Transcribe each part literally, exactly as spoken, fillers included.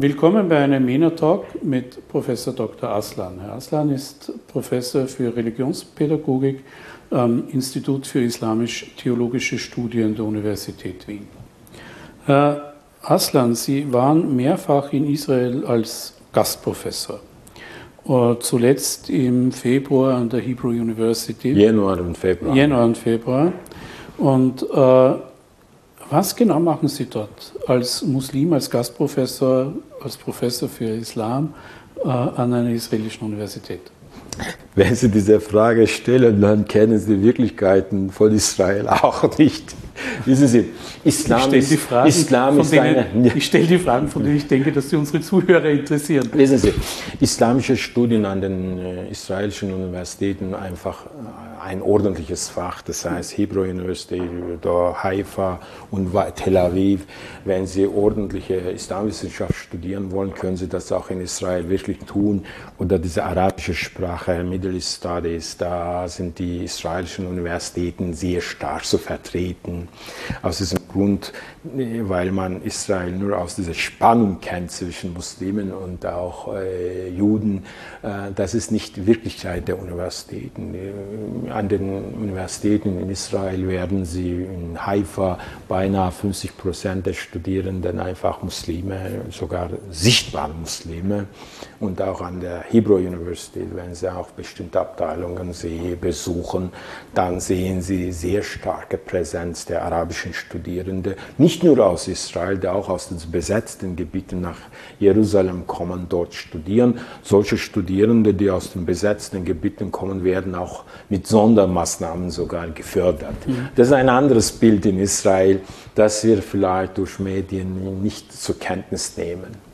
Willkommen bei einem MENA Talk mit Professor Doktor Aslan. Herr Aslan ist Professor für Religionspädagogik am Institut für Islamisch-Theologische Studien der Universität Wien. Herr Aslan, Sie waren mehrfach in Israel als Gastprofessor. Zuletzt im Februar an der Hebrew University. Januar und Februar. Januar und Februar. Und äh, was genau machen Sie dort als Muslim, als Gastprofessor, als Professor für Islam äh, an einer israelischen Universität? Wenn Sie diese Frage stellen, dann kennen Sie die Wirklichkeiten von Israel auch nicht. Wissen Sie, Islam ich ist, Fragen, Islam ist denen, eine... Ich stelle die Fragen, von denen ich denke, dass sie unsere Zuhörer interessieren. Wissen Sie, islamische Studien an den äh, israelischen Universitäten einfach äh, ein ordentliches Fach, das heißt Hebrew University oder Haifa und Tel Aviv. Wenn Sie ordentliche Islamwissenschaft studieren wollen, können Sie das auch in Israel wirklich tun. Oder diese arabische Sprache, Middle East Studies, da sind die israelischen Universitäten sehr stark zu vertreten. Aus diesem Grund, weil man Israel nur aus dieser Spannung kennt zwischen Muslimen und auch äh, Juden. Äh, das ist nicht die Wirklichkeit der Universitäten. An den Universitäten in Israel werden sie in Haifa beinahe fünfzig Prozent der Studierenden einfach Muslime, sogar sichtbare Muslime. Und auch an der Hebrew University, wenn Sie auch bestimmte Abteilungen sie besuchen, dann sehen Sie sehr starke Präsenz der arabischen Studierenden. Nicht nur aus Israel, die auch aus den besetzten Gebieten nach Jerusalem kommen, dort studieren. Solche Studierende, die aus den besetzten Gebieten kommen, werden auch mit Sondermaßnahmen sogar gefördert. Mhm. Das ist ein anderes Bild in Israel, das wir vielleicht durch Medien nicht zur Kenntnis nehmen.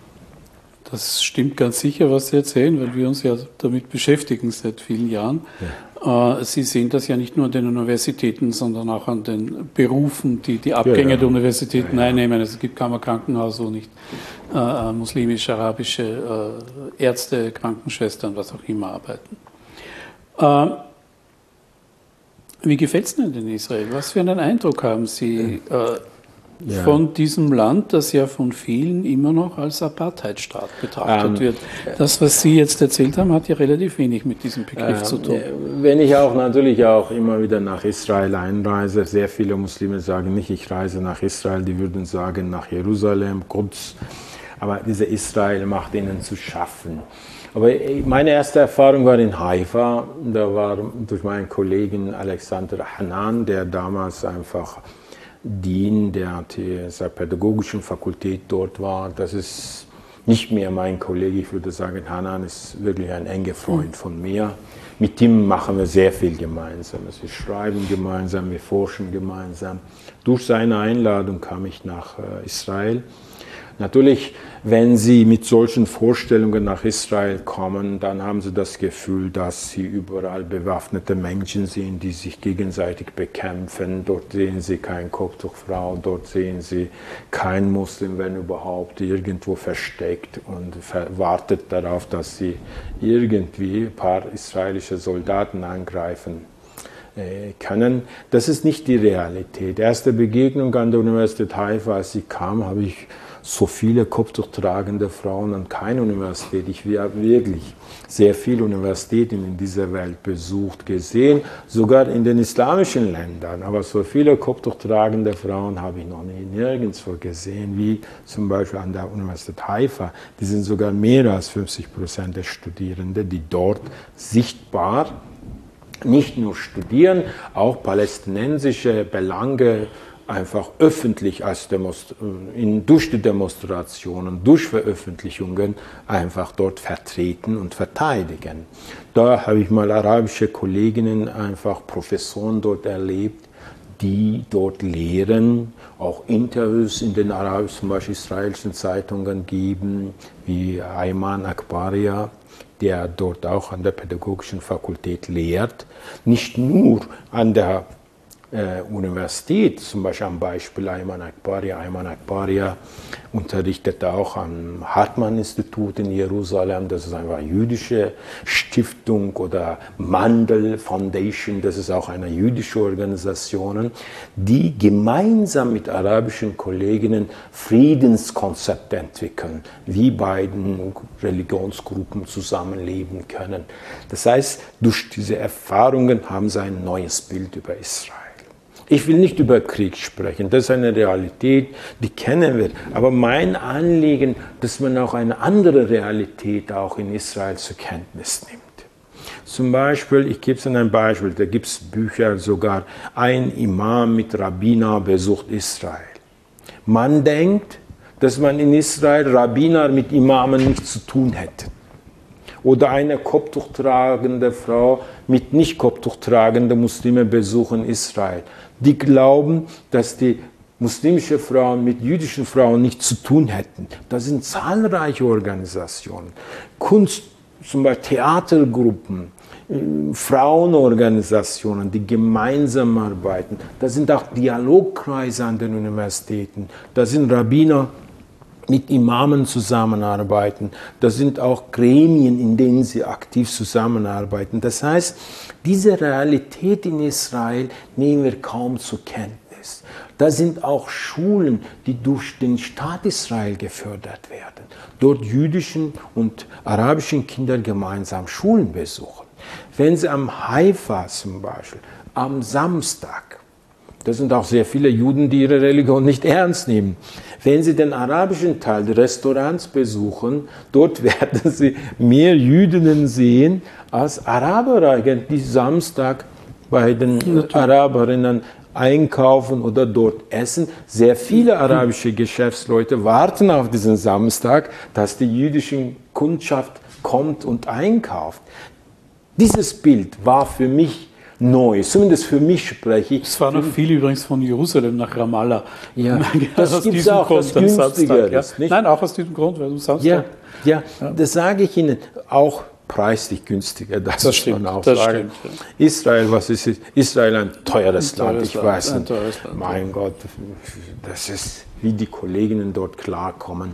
Das stimmt ganz sicher, was Sie erzählen, weil wir uns ja damit beschäftigen seit vielen Jahren. Ja. Sie sehen das ja nicht nur an den Universitäten, sondern auch an den Berufen, die die Abgänger ja, ja. der Universitäten ja, ja. einnehmen. Also es gibt kaum ein Krankenhaus, wo nicht äh, muslimische, arabische äh, Ärzte, Krankenschwestern, was auch immer arbeiten. Äh, wie gefällt es Ihnen in Israel? Was für einen Eindruck haben Sie äh, Ja. von diesem Land, das ja von vielen immer noch als Apartheidstaat betrachtet ähm, wird? Das, was Sie jetzt erzählt haben, hat ja relativ wenig mit diesem Begriff äh, zu tun. Wenn ich auch natürlich auch immer wieder nach Israel einreise, sehr viele Muslime sagen nicht, ich reise nach Israel, die würden sagen nach Jerusalem, Quds. Aber diese Israel macht ihnen zu schaffen. Aber meine erste Erfahrung war in Haifa. Da war durch meinen Kollegen Alexander Hanan, der damals einfach Dean der pädagogischen Fakultät dort war. Das ist nicht mehr mein Kollege, ich würde sagen, Hanan ist wirklich ein enger Freund von mir. Mit ihm machen wir sehr viel gemeinsam. Wir schreiben gemeinsam, wir forschen gemeinsam. Durch seine Einladung kam ich nach Israel. Natürlich, wenn Sie mit solchen Vorstellungen nach Israel kommen, dann haben Sie das Gefühl, dass Sie überall bewaffnete Menschen sehen, die sich gegenseitig bekämpfen. Dort sehen Sie keine Kopftuchfrau, dort sehen Sie keinen Muslim, wenn überhaupt, irgendwo versteckt und wartet darauf, dass Sie irgendwie ein paar israelische Soldaten angreifen können. Das ist nicht die Realität. Erste Begegnung an der Universität Haifa, als ich kam, habe ich so viele kopftuchtragende Frauen an keiner Universität. Ich habe wirklich sehr viele Universitäten in dieser Welt besucht, gesehen, sogar in den islamischen Ländern. Aber so viele kopftuchtragende Frauen habe ich noch nie nirgendwo gesehen, wie zum Beispiel an der Universität Haifa. Die sind sogar mehr als fünfzig Prozent der Studierenden, die dort sichtbar nicht nur studieren, auch palästinensische Belange einfach öffentlich als Demonst- in, durch die Demonstrationen, durch Veröffentlichungen einfach dort vertreten und verteidigen. Da habe ich mal arabische Kolleginnen, einfach Professoren dort erlebt, die dort lehren, auch Interviews in den arabischen, zum Beispiel israelischen Zeitungen geben, wie Ayman Akbaria, der dort auch an der pädagogischen Fakultät lehrt, nicht nur an der äh, Universität, zum Beispiel am Beispiel Ayman Akbaria. Ayman Akbaria unterrichtet auch am Hartmann-Institut in Jerusalem, das ist eine jüdische Stiftung, oder Mandel Foundation, das ist auch eine jüdische Organisation, die gemeinsam mit arabischen Kolleginnen Friedenskonzepte entwickeln, wie beiden Religionsgruppen zusammenleben können. Das heißt, durch diese Erfahrungen haben sie ein neues Bild über Israel. Ich will nicht über Krieg sprechen, das ist eine Realität, die kennen wir. Aber mein Anliegen, dass man auch eine andere Realität auch in Israel zur Kenntnis nimmt. Zum Beispiel, ich gebe es Ihnen ein Beispiel, da gibt es Bücher sogar, ein Imam mit Rabbiner besucht Israel. Man denkt, dass man in Israel Rabbiner mit Imamen nichts zu tun hätte. Oder eine Kopftuch tragende Frau mit nicht Kopftuch tragenden Muslimen besuchen Israel. Die glauben, dass die muslimische Frauen mit jüdischen Frauen nichts zu tun hätten. Das sind zahlreiche Organisationen. Kunst, zum Beispiel Theatergruppen, Frauenorganisationen, die gemeinsam arbeiten. Da sind auch Dialogkreise an den Universitäten. Da sind Rabbiner mit Imamen zusammenarbeiten. Das sind auch Gremien, in denen sie aktiv zusammenarbeiten. Das heißt, diese Realität in Israel nehmen wir kaum zur Kenntnis. Da sind auch Schulen, die durch den Staat Israel gefördert werden. Dort jüdischen und arabischen Kinder gemeinsam Schulen besuchen. Wenn sie am Haifa zum Beispiel, am Samstag, das sind auch sehr viele Juden, die ihre Religion nicht ernst nehmen. Wenn Sie den arabischen Teil der Restaurants besuchen, dort werden Sie mehr Jüdinnen sehen als Araber, die Samstag bei den Araberinnen einkaufen oder dort essen. Sehr viele arabische Geschäftsleute warten auf diesen Samstag, dass die jüdische Kundschaft kommt und einkauft. Dieses Bild war für mich neu, zumindest für mich spreche ich. Es waren noch viele übrigens von Jerusalem nach Ramallah. Ja, das gibt es auch, das günstiger ja. ist. Nicht? Nein, auch aus diesem Grund, weil du Samstag. Ja, ja, ja, das sage ich Ihnen, auch preislich günstiger, das, das stimmt, man auch das sagen. Stimmt, ja. Israel, was ist Israel? Ein teures ein Land, teures ich Land, weiß ein nicht. teures Land, mein ja. Gott, das ist, wie die Kolleginnen dort klarkommen.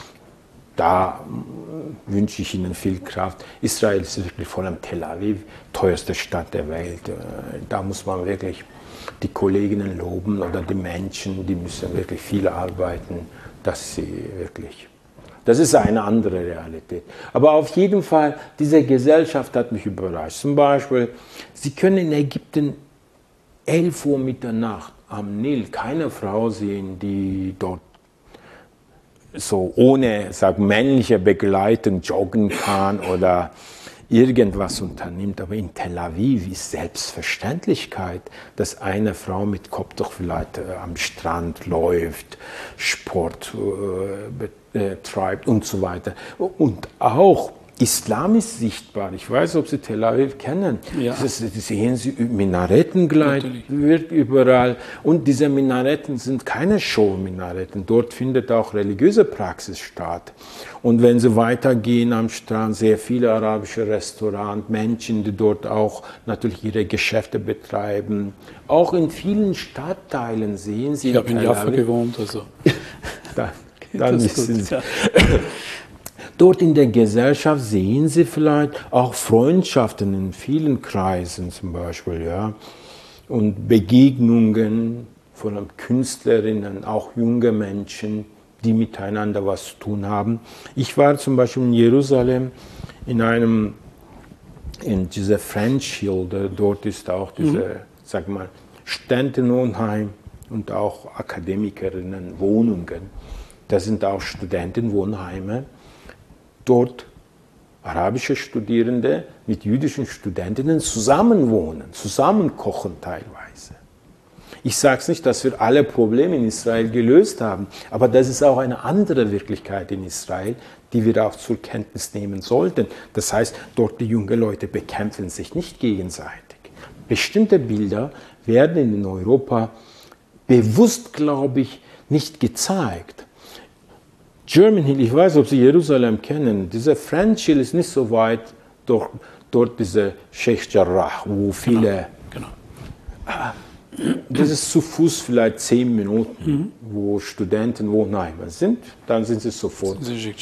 Da wünsche ich Ihnen viel Kraft. Israel ist wirklich vor allem Tel Aviv, teuerste Stadt der Welt. Da muss man wirklich die Kolleginnen loben oder die Menschen, die müssen wirklich viel arbeiten, dass sie wirklich... Das ist eine andere Realität. Aber auf jeden Fall, diese Gesellschaft hat mich überrascht. Zum Beispiel, Sie können in Ägypten elf Uhr Mitternacht am Nil keine Frau sehen, die dort so ohne, sag, männliche Begleitung joggen kann oder irgendwas unternimmt. Aber in Tel Aviv ist Selbstverständlichkeit, dass eine Frau mit Kopftuch vielleicht äh, am Strand läuft, Sport äh, betreibt und so weiter. Und auch Islam ist sichtbar. Ich weiß, ob Sie Tel Aviv kennen. Ja. Das, das sehen Sie, Minarettengleit wird überall. Und diese Minaretten sind keine Show-Minaretten. Dort findet auch religiöse Praxis statt. Und wenn Sie weitergehen am Strand, sehr viele arabische Restaurants, Menschen, die dort auch natürlich ihre Geschäfte betreiben. Auch in vielen Stadtteilen sehen Sie. Ich habe in Jaffa gewohnt, also. da, dann wissen Sie. Dort in der Gesellschaft sehen Sie vielleicht auch Freundschaften in vielen Kreisen zum Beispiel, ja, und Begegnungen von Künstlerinnen, auch junge Menschen, die miteinander was zu tun haben. Ich war zum Beispiel in Jerusalem in einem, in dieser French Hill, dort ist auch diese, mhm. sag mal, Studentenwohnheim und auch Akademikerinnenwohnungen. Da sind auch Studentenwohnheime. Dort arabische Studierende mit jüdischen Studentinnen zusammenwohnen, zusammen kochen teilweise. Ich sage es nicht, dass wir alle Probleme in Israel gelöst haben, aber das ist auch eine andere Wirklichkeit in Israel, die wir auch zur Kenntnis nehmen sollten. Das heißt, dort die jungen Leute bekämpfen sich nicht gegenseitig. Bestimmte Bilder werden in Europa bewusst, glaube ich, nicht gezeigt. German Hill, ich weiß, ob Sie Jerusalem kennen, dieser French Hill ist nicht so weit, durch, dort diese Sheikh Jarrah, wo viele... Genau, genau. Das ist zu Fuß vielleicht zehn Minuten, mhm. wo Studenten Wohnheimer sind, dann sind sie sofort.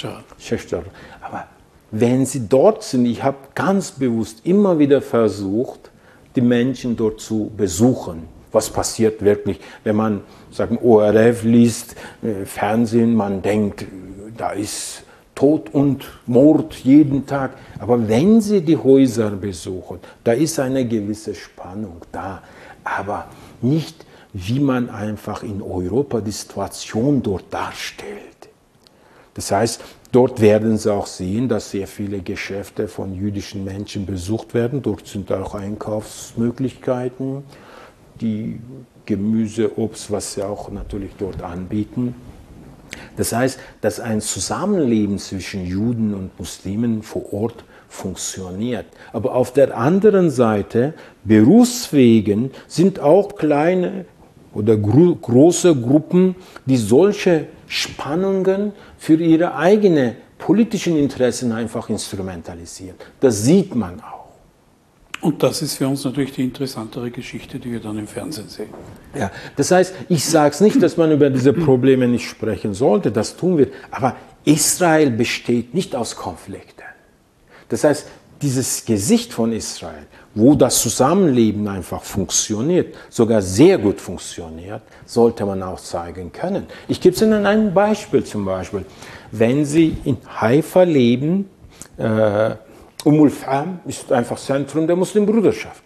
Aber wenn sie dort sind, ich habe ganz bewusst immer wieder versucht, die Menschen dort zu besuchen. Was passiert wirklich, wenn man sagen, O R F liest, äh, Fernsehen, man denkt, da ist Tod und Mord jeden Tag. Aber wenn Sie die Häuser besuchen, da ist eine gewisse Spannung da. Aber nicht, wie man einfach in Europa die Situation dort darstellt. Das heißt, dort werden Sie auch sehen, dass sehr viele Geschäfte von jüdischen Menschen besucht werden. Dort sind auch Einkaufsmöglichkeiten, die Gemüse, Obst, was sie auch natürlich dort anbieten. Das heißt, dass ein Zusammenleben zwischen Juden und Muslimen vor Ort funktioniert. Aber auf der anderen Seite, Berufswegen sind auch kleine oder gro- große Gruppen, die solche Spannungen für ihre eigenen politischen Interessen einfach instrumentalisieren. Das sieht man auch. Und das ist für uns natürlich die interessantere Geschichte, die wir dann im Fernsehen sehen. Ja, das heißt, ich sage es nicht, dass man über diese Probleme nicht sprechen sollte, das tun wir. Aber Israel besteht nicht aus Konflikten. Das heißt, dieses Gesicht von Israel, wo das Zusammenleben einfach funktioniert, sogar sehr gut funktioniert, sollte man auch zeigen können. Ich gebe Ihnen ein Beispiel zum Beispiel. Wenn Sie in Haifa leben, äh, Umm al-Fahm ist einfach Zentrum der Muslimbruderschaft.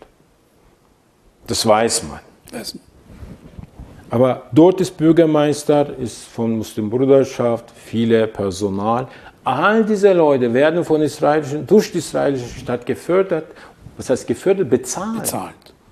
Das weiß man. Weiß man. Aber dort ist Bürgermeister, ist von Muslimbruderschaft, viele Personal. All diese Leute werden von israelischen, durch die israelische Stadt gefördert. Was heißt gefördert? Bezahlt. Bezahlt.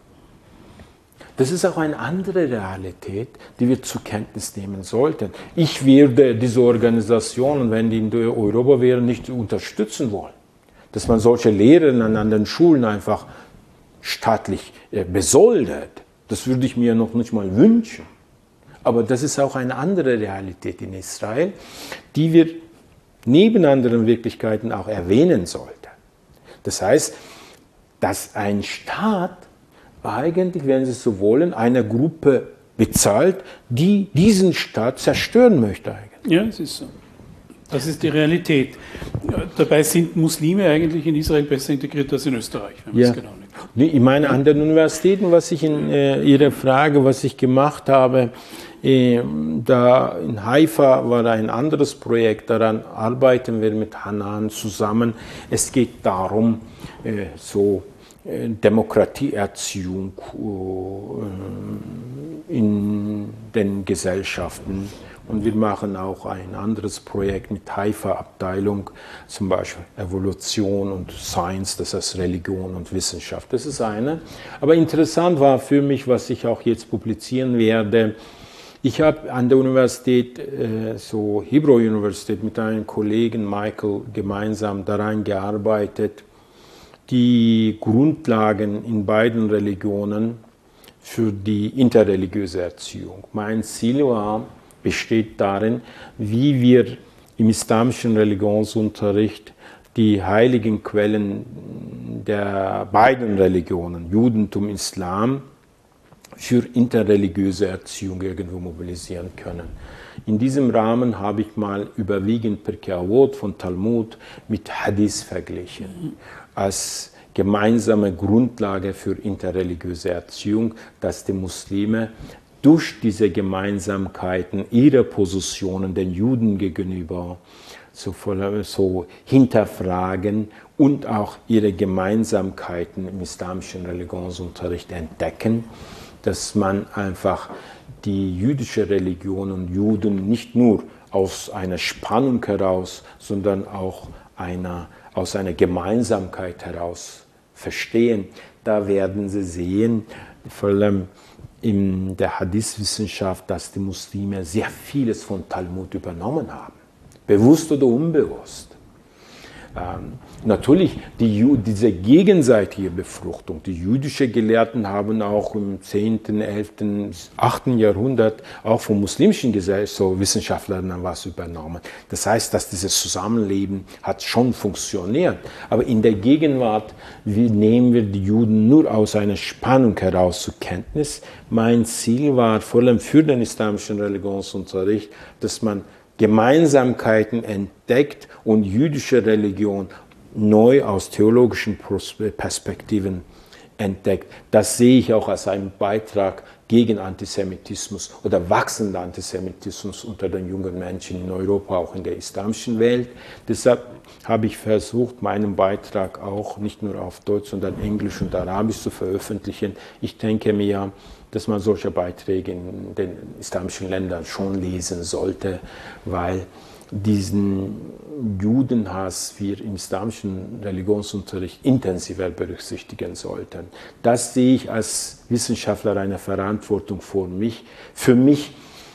Das ist auch eine andere Realität, die wir zur Kenntnis nehmen sollten. Ich würde diese Organisationen, wenn die in Europa wären, nicht unterstützen wollen. Dass man solche Lehrer an anderen Schulen einfach staatlich besoldet, das würde ich mir noch nicht mal wünschen. Aber das ist auch eine andere Realität in Israel, die wir neben anderen Wirklichkeiten auch erwähnen sollten. Das heißt, dass ein Staat eigentlich, wenn Sie so wollen, eine Gruppe bezahlt, die diesen Staat zerstören möchte eigentlich. Ja, es ist so. Das ist die Realität. Dabei sind Muslime eigentlich in Israel besser integriert als in Österreich, wenn man ja. es genau nimmt. Ich meine, an den Universitäten, was ich in äh, Ihrer Frage, was ich gemacht habe, äh, da in Haifa war ein anderes Projekt, daran arbeiten wir mit Hanan zusammen. Es geht darum, äh, so äh, Demokratieerziehung äh, in den Gesellschaften. Und wir machen auch ein anderes Projekt mit Haifa-Abteilung, zum Beispiel Evolution und Science, das heißt Religion und Wissenschaft. Das ist eine. Aber interessant war für mich, was ich auch jetzt publizieren werde. Ich habe an der Universität, äh, so Hebrew Universität, mit einem Kollegen Michael gemeinsam daran gearbeitet, die Grundlagen in beiden Religionen für die interreligiöse Erziehung. Mein Ziel war, besteht darin, wie wir im islamischen Religionsunterricht die heiligen Quellen der beiden Religionen, Judentum, Islam, für interreligiöse Erziehung irgendwo mobilisieren können. In diesem Rahmen habe ich mal überwiegend Pirkei Avot von Talmud mit Hadith verglichen, als gemeinsame Grundlage für interreligiöse Erziehung, dass die Muslime durch diese Gemeinsamkeiten ihrer Positionen den Juden gegenüber so, so hinterfragen und auch ihre Gemeinsamkeiten im islamischen Religionsunterricht entdecken, dass man einfach die jüdische Religion und Juden nicht nur aus einer Spannung heraus, sondern auch einer, aus einer Gemeinsamkeit heraus verstehen. Da werden Sie sehen, vor allem in der Hadith-Wissenschaft, dass die Muslime sehr vieles von Talmud übernommen haben. Bewusst oder unbewusst. Ähm, natürlich die, diese gegenseitige Befruchtung. Die jüdischen Gelehrten haben auch im zehnten, elften, achten Jahrhundert auch von muslimischen so Wissenschaftlern was übernommen. Das heißt, dass dieses Zusammenleben hat schon funktioniert. Aber in der Gegenwart wie nehmen wir die Juden nur aus einer Spannung heraus zur Kenntnis. Mein Ziel war vor allem für den islamischen Religionsunterricht, dass man Gemeinsamkeiten entdeckt und jüdische Religion neu aus theologischen Perspektiven entdeckt. Das sehe ich auch als einen Beitrag gegen Antisemitismus oder wachsenden Antisemitismus unter den jungen Menschen in Europa, auch in der islamischen Welt. Deshalb habe ich versucht, meinen Beitrag auch nicht nur auf Deutsch, sondern Englisch und Arabisch zu veröffentlichen. Ich denke mir, dass man solche Beiträge in den islamischen Ländern schon lesen sollte, weil diesen Judenhass wir im islamischen Religionsunterricht intensiver berücksichtigen sollten. Das sehe ich als Wissenschaftler eine Verantwortung für mich, für mich,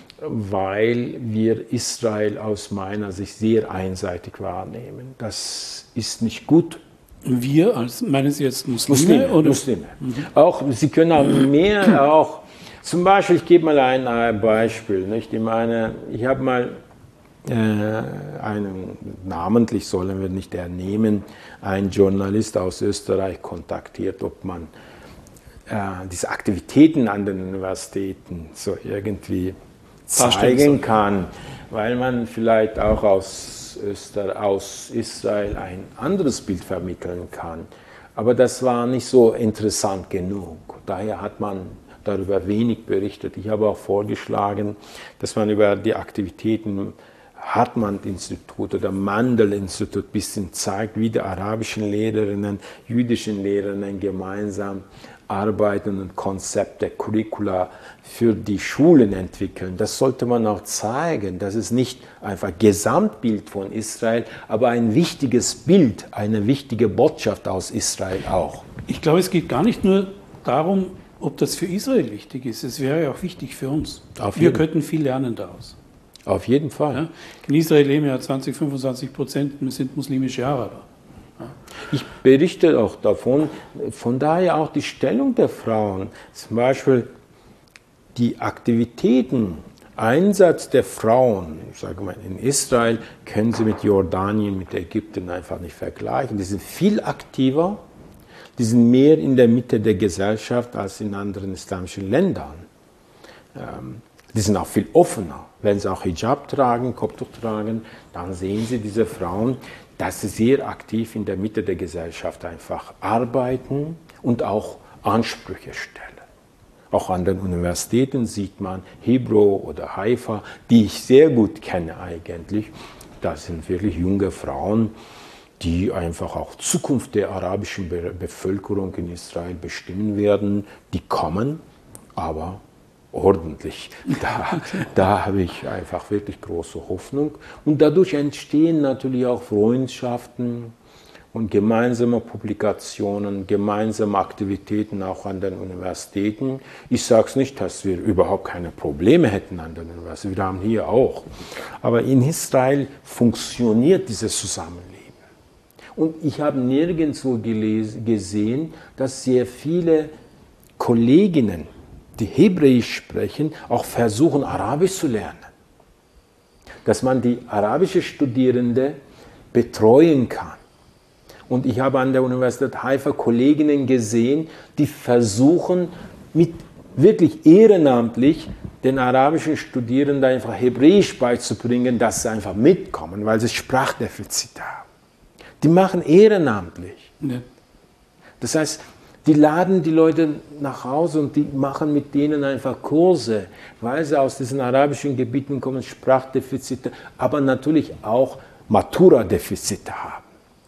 weil wir Israel aus meiner Sicht sehr einseitig wahrnehmen. Das ist nicht gut. Wir, als meinen Sie jetzt Muslime? Muslime, oder? Muslime. Mhm. Auch, Sie können auch mehr, auch, zum Beispiel, ich gebe mal ein Beispiel. Nicht? Ich meine, ich habe mal äh, einen, namentlich sollen wir nicht ernehmen, einen Journalist aus Österreich kontaktiert, ob man äh, diese Aktivitäten an den Universitäten so irgendwie zeigen kann, weil man vielleicht auch aus Öster, aus Israel ein anderes Bild vermitteln kann. Aber das war nicht so interessant genug. Daher hat man darüber wenig berichtet. Ich habe auch vorgeschlagen, dass man über die Aktivitäten Hartmann-Institut oder Mandel-Institut ein bisschen zeigt, wie die arabischen Lehrerinnen, jüdischen Lehrerinnen gemeinsam arbeiten und Konzepte, Curricula für die Schulen entwickeln. Das sollte man auch zeigen. Das ist nicht einfach ein Gesamtbild von Israel, aber ein wichtiges Bild, eine wichtige Botschaft aus Israel auch. Ich glaube, es geht gar nicht nur darum, ob das für Israel wichtig ist. Es wäre ja auch wichtig für uns. Auf Wir jeden. könnten viel lernen daraus. Auf jeden Fall. Ja? In Israel leben ja zwanzig, fünfundzwanzig Prozent sind muslimische Araber. Ich berichte auch davon, von daher auch die Stellung der Frauen, zum Beispiel die Aktivitäten, Einsatz der Frauen, sage mal, in Israel können Sie mit Jordanien, mit Ägypten einfach nicht vergleichen. Die sind viel aktiver, die sind mehr in der Mitte der Gesellschaft als in anderen islamischen Ländern. Die sind auch viel offener. Wenn sie auch Hijab tragen, Kopftuch tragen, dann sehen Sie diese Frauen, dass sie sehr aktiv in der Mitte der Gesellschaft einfach arbeiten und auch Ansprüche stellen. Auch an den Universitäten sieht man Hebrew oder Haifa, die ich sehr gut kenne eigentlich. Das sind wirklich junge Frauen, die einfach auch Zukunft der arabischen Be- Bevölkerung in Israel bestimmen werden. Die kommen, aber ordentlich. Da, da habe ich einfach wirklich große Hoffnung. Und dadurch entstehen natürlich auch Freundschaften und gemeinsame Publikationen, gemeinsame Aktivitäten auch an den Universitäten. Ich sage es nicht, dass wir überhaupt keine Probleme hätten an den Universitäten. Wir haben hier auch. Aber in Israel funktioniert dieses Zusammenleben. Und ich habe nirgendwo gelesen, gesehen, dass sehr viele Kolleginnen, die Hebräisch sprechen, auch versuchen, Arabisch zu lernen. Dass man die arabische Studierende betreuen kann. Und ich habe an der Universität Haifa Kolleginnen gesehen, die versuchen, mit wirklich ehrenamtlich den arabischen Studierenden einfach Hebräisch beizubringen, dass sie einfach mitkommen, weil sie Sprachdefizite haben. Die machen ehrenamtlich. Ja. Das heißt, die laden die Leute nach Hause und die machen mit denen einfach Kurse, weil sie aus diesen arabischen Gebieten kommen, Sprachdefizite, aber natürlich auch Matura-Defizite haben.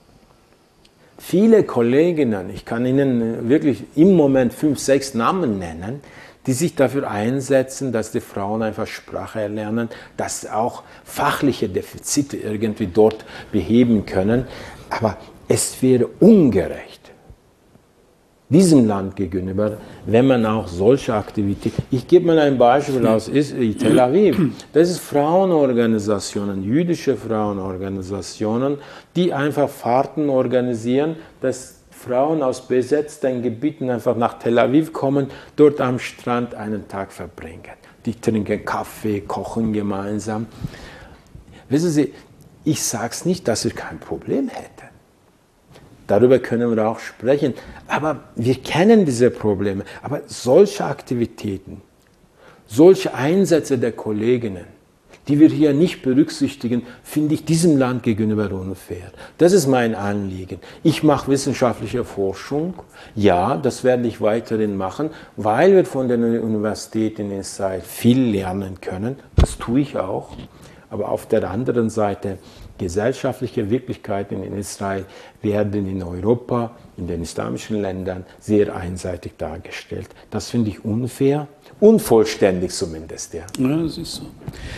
Viele Kolleginnen, ich kann Ihnen wirklich im Moment fünf, sechs Namen nennen, die sich dafür einsetzen, dass die Frauen einfach Sprache erlernen, dass sie auch fachliche Defizite irgendwie dort beheben können. Aber es wäre ungerecht, diesem Land gegenüber, wenn man auch solche Aktivitäten, ich gebe mal ein Beispiel aus Tel Aviv, das ist Frauenorganisationen, jüdische Frauenorganisationen, die einfach Fahrten organisieren, dass Frauen aus besetzten Gebieten einfach nach Tel Aviv kommen, dort am Strand einen Tag verbringen. Die trinken Kaffee, kochen gemeinsam. Wissen Sie, ich sage es nicht, dass ich kein Problem hätte. Darüber können wir auch sprechen. Aber wir kennen diese Probleme. Aber solche Aktivitäten, solche Einsätze der Kolleginnen, die wir hier nicht berücksichtigen, finde ich diesem Land gegenüber unfair. Das ist mein Anliegen. Ich mache wissenschaftliche Forschung. Ja, das werde ich weiterhin machen, weil wir von den Universitäten in Israel viel lernen können. Das tue ich auch. Aber auf der anderen Seite, gesellschaftliche Wirklichkeiten in Israel werden in Europa, in den islamischen Ländern sehr einseitig dargestellt. Das finde ich unfair, unvollständig zumindest. Ja, ja das ist so.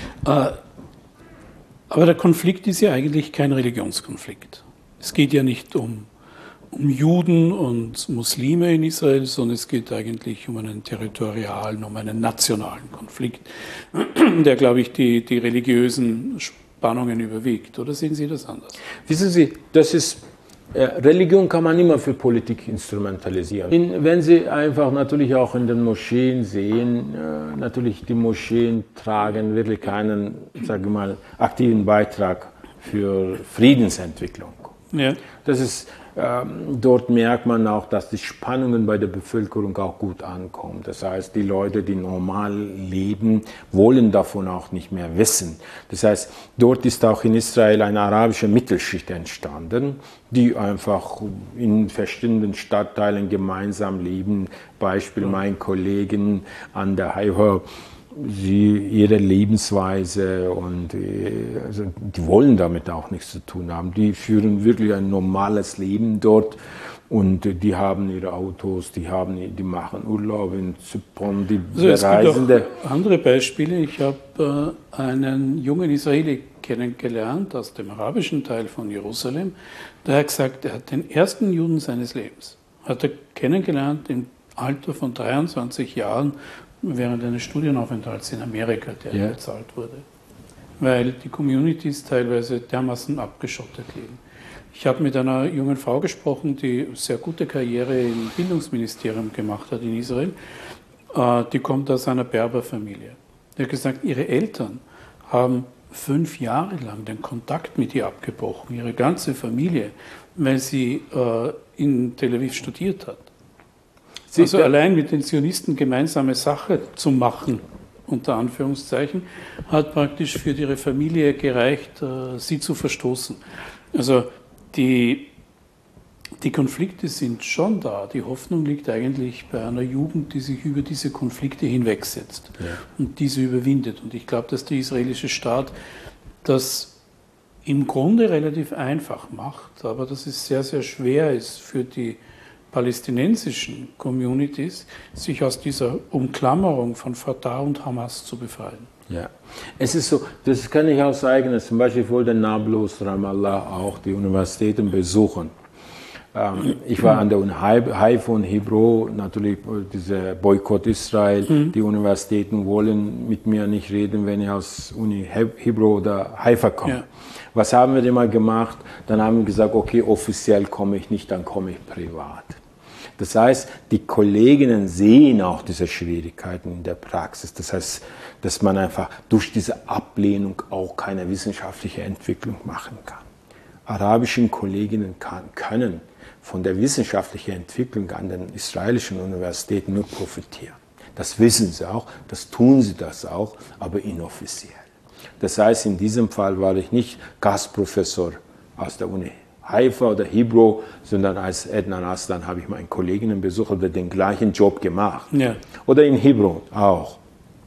Aber der Konflikt ist ja eigentlich kein Religionskonflikt. Es geht ja nicht um, um Juden und Muslime in Israel, sondern es geht eigentlich um einen territorialen, um einen nationalen Konflikt, der, glaube ich, die, die religiösen Spannungen überwiegt. Oder sehen Sie das anders? Wissen Sie, das ist, äh, Religion kann man immer für Politik instrumentalisieren. In, wenn Sie einfach natürlich auch in den Moscheen sehen, äh, natürlich die Moscheen tragen wirklich keinen, sage ich mal, aktiven Beitrag für Friedensentwicklung. Ja. Das ist, ähm, dort merkt man auch, dass die Spannungen bei der Bevölkerung auch gut ankommen. Das heißt, die Leute, die normal leben, wollen davon auch nicht mehr wissen. Das heißt, dort ist auch in Israel eine arabische Mittelschicht entstanden, die einfach in verschiedenen Stadtteilen gemeinsam leben. Beispiel mein Kollegen an der Haifa. Sie, ihre Lebensweise und also, die wollen damit auch nichts zu tun haben. Die führen wirklich ein normales Leben dort und die haben ihre Autos, die, haben, die machen Urlaub in Zypern, die also bereisen. Es gibt auch andere Beispiele. Ich habe äh, einen jungen Israeli kennengelernt aus dem arabischen Teil von Jerusalem. Der hat gesagt, er hat den ersten Juden seines Lebens hat er kennengelernt im Alter von dreiundzwanzig Jahren während eines Studienaufenthalts in Amerika, der ja. bezahlt wurde, weil die Communities teilweise dermaßen abgeschottet leben. Ich habe mit einer jungen Frau gesprochen, die sehr gute Karriere im Bildungsministerium gemacht hat in Israel. Die kommt aus einer Berberfamilie. Die hat gesagt, ihre Eltern haben fünf Jahre lang den Kontakt mit ihr abgebrochen, ihre ganze Familie, weil sie in Tel Aviv studiert hat. Also allein mit den Zionisten gemeinsame Sache zu machen, unter Anführungszeichen, hat praktisch für ihre Familie gereicht, sie zu verstoßen. Also die, die Konflikte sind schon da. Die Hoffnung liegt eigentlich bei einer Jugend, die sich über diese Konflikte hinwegsetzt ja. und diese überwindet. Und ich glaube, dass der israelische Staat das im Grunde relativ einfach macht, aber dass es sehr, sehr schwer ist für die palästinensischen Communities, sich aus dieser Umklammerung von Fatah und Hamas zu befreien. Ja, es ist so, das kann ich aus eigenes, zum Beispiel ich wollte Nablus, Ramallah auch die Universitäten besuchen. Ähm, ich war an der Uni Haifa und Hebron, natürlich dieser Boykott Israel, mhm. die Universitäten wollen mit mir nicht reden, wenn ich aus Uni Hebron oder Haifa komme. Ja. Was haben wir immer gemacht? Dann haben wir gesagt, okay, offiziell komme ich nicht, dann komme ich privat. Das heißt, die Kolleginnen sehen auch diese Schwierigkeiten in der Praxis. Das heißt, dass man einfach durch diese Ablehnung auch keine wissenschaftliche Entwicklung machen kann. Arabischen Kolleginnen kann, können von der wissenschaftlichen Entwicklung an den israelischen Universitäten nur profitieren. Das wissen sie auch, das tun sie das auch, aber inoffiziell. Das heißt, in diesem Fall war ich nicht Gastprofessor aus der Uni Haifa oder Hebron, sondern als Ednan Aslan habe ich meinen Kolleginnen besucht oder den gleichen Job gemacht. Ja. Oder in Hebron auch.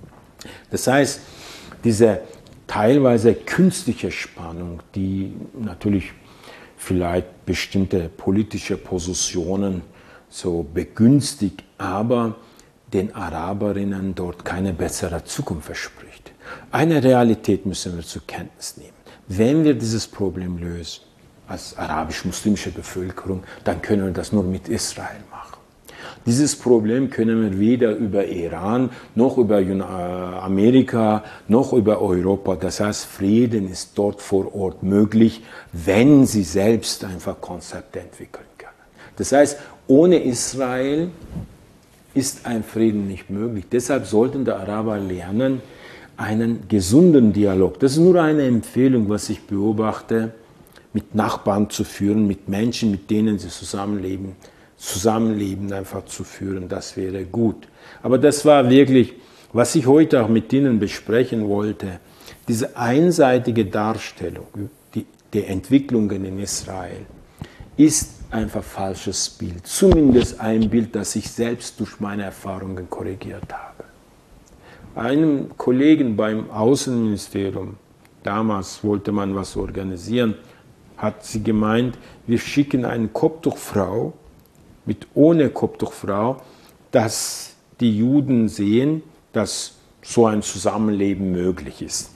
Das heißt, diese teilweise künstliche Spannung, die natürlich vielleicht bestimmte politische Positionen so begünstigt, aber den Araberinnen dort keine bessere Zukunft verspricht. Eine Realität müssen wir zur Kenntnis nehmen. Wenn wir dieses Problem lösen, als arabisch-muslimische Bevölkerung, dann können wir das nur mit Israel machen. Dieses Problem können wir weder über Iran, noch über Amerika, noch über Europa. Das heißt, Frieden ist dort vor Ort möglich, wenn sie selbst einfach Konzepte entwickeln können. Das heißt, ohne Israel ist ein Frieden nicht möglich. Deshalb sollten die Araber lernen, einen gesunden Dialog. Das ist nur eine Empfehlung, was ich beobachte, mit Nachbarn zu führen, mit Menschen, mit denen sie zusammenleben, Zusammenleben einfach zu führen. Das wäre gut. Aber das war wirklich, was ich heute auch mit Ihnen besprechen wollte, diese einseitige Darstellung die, der Entwicklungen in Israel ist einfach falsches Bild. Zumindest ein Bild, das ich selbst durch meine Erfahrungen korrigiert habe. Einem Kollegen beim Außenministerium, damals wollte man was organisieren, hat sie gemeint, wir schicken eine Kopftuchfrau mit ohne Kopftuchfrau, dass die Juden sehen, dass so ein Zusammenleben möglich ist.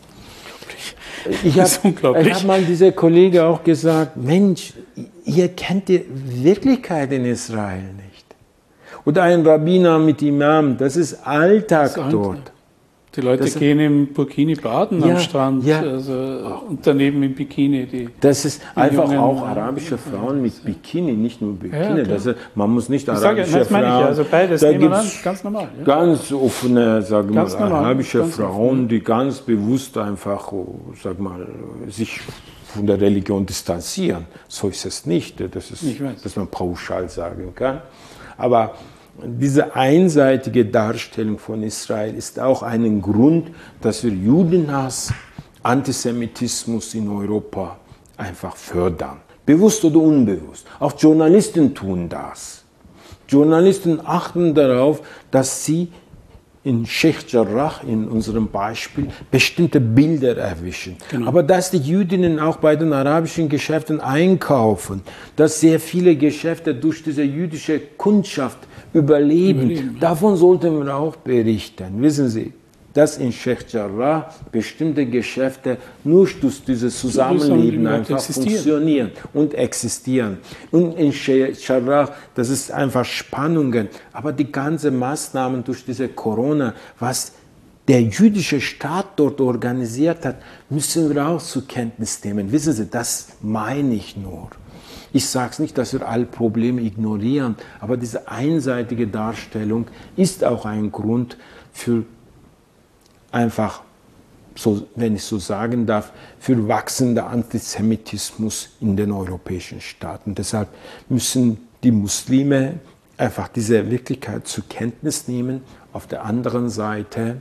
Ich habe hab mal dieser Kollege auch gesagt, Mensch, ihr kennt die Wirklichkeit in Israel nicht. Oder ein Rabbiner mit Imam, das ist Alltag das ist dort. Die Leute das, gehen im Burkini baden ja, am Strand ja. also, und daneben im Bikini. Die, das ist einfach auch arabische Frauen mit Bikini, nicht nur Bikini. Ja, das ist, man muss nicht ich arabische sage, Frauen... Ich, also beides da nehmen an, ganz normal. Ja. Ganz offene, sagen wir mal, normal, arabische ganz Frauen, offen. die ganz bewusst einfach, sag mal, sich von der Religion distanzieren. So ist es nicht, das ist, dass man pauschal sagen kann. Aber diese einseitige Darstellung von Israel ist auch ein Grund, dass wir Judenhass, Antisemitismus in Europa einfach fördern. Bewusst oder unbewusst. Auch Journalisten tun das. Journalisten achten darauf, dass sie in Sheikh Jarrah, in unserem Beispiel, bestimmte Bilder erwischen. Genau. Aber dass die Jüdinnen auch bei den arabischen Geschäften einkaufen, dass sehr viele Geschäfte durch diese jüdische Kundschaft überleben, überleben davon sollten wir auch berichten. Wissen Sie, dass in Sheikh Jarrah bestimmte Geschäfte nur durch dieses Zusammenleben einfach funktionieren und existieren. Und in Sheikh Jarrah, das ist einfach Spannungen. Aber die ganzen Maßnahmen durch diese Corona, was der jüdische Staat dort organisiert hat, müssen wir auch zur Kenntnis nehmen. Wissen Sie, das meine ich nur. Ich sage es nicht, dass wir alle Probleme ignorieren, aber diese einseitige Darstellung ist auch ein Grund für einfach, so, wenn ich so sagen darf, für wachsender Antisemitismus in den europäischen Staaten. Deshalb müssen die Muslime einfach diese Wirklichkeit zur Kenntnis nehmen. Auf der anderen Seite